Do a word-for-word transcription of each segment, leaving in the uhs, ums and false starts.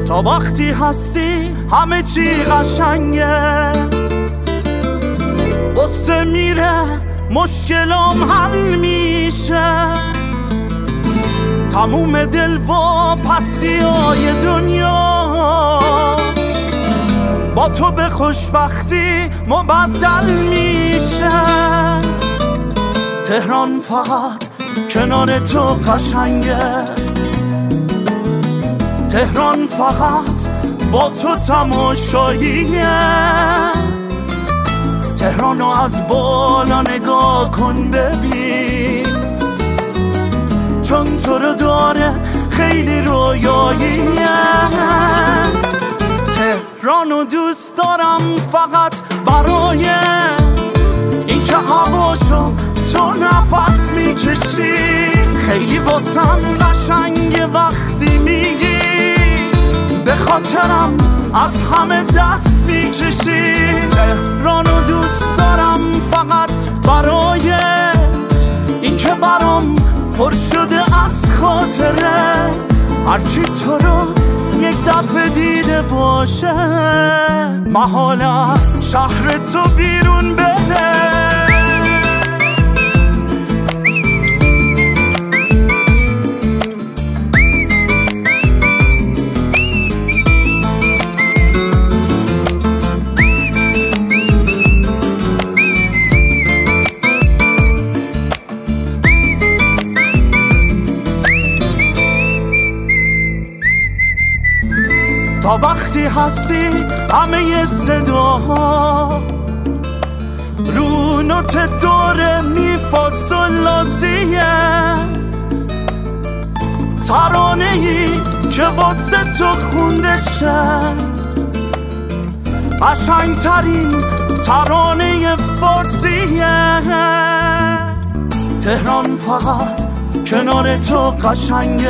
تا وقتی هستی همه چی قشنگه، قصه میره مشکلام حل میشه، تموم دل و پسیای دنیا با تو به خوشبختی مبدل میشه. تهران فقط کنار تو قشنگه، تهران فقط با تو تماشاییه، تهرانو از بالا نگاه کن ببین، چون تو رو داره خیلی رویاییه. تهرانو دوست دارم فقط برای این که هواشو تو نفس میکشی، خیلی واسم قشنگ وقتی میگی به خاطرم از همه دست میکشی. تهرانو دوست دارم فقط برای این که برام پر شده از خاطره، هرچی تو رو یک دفعه دیده باشه محال از شهر تو بیرون بره. تا وقتی هستی همه صداها رو نوت داره میفاصلازیه، ترانه ای که واسه تو خونده شه، قشنگ ترین ترانه فارسیه. تهران فقط کنار تو قشنگه،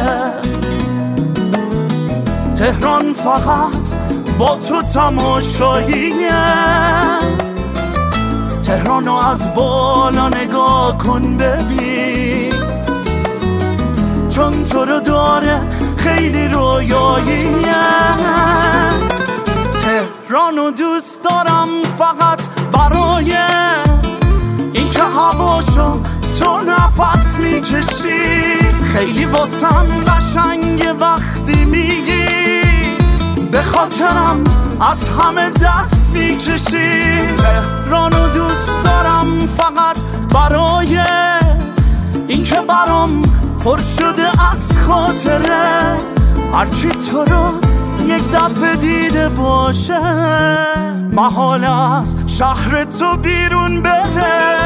تهران فقط با تو تماشاییه، تهرانو از بالا نگاه کن ببین، چون تو رو داره خیلی رویاییه. تهرانو دوست دارم فقط برای این که هواشو تو نفس میکشی، خیلی واسم قشنگ وقتی میگی به خاطرم از همه دست میکشی. تهرانو دوست دارم فقط برای این که برام پر شده از خاطره، هرچی تو رو یک دفعه دیده باشه محال از شهر تو بیرون بره.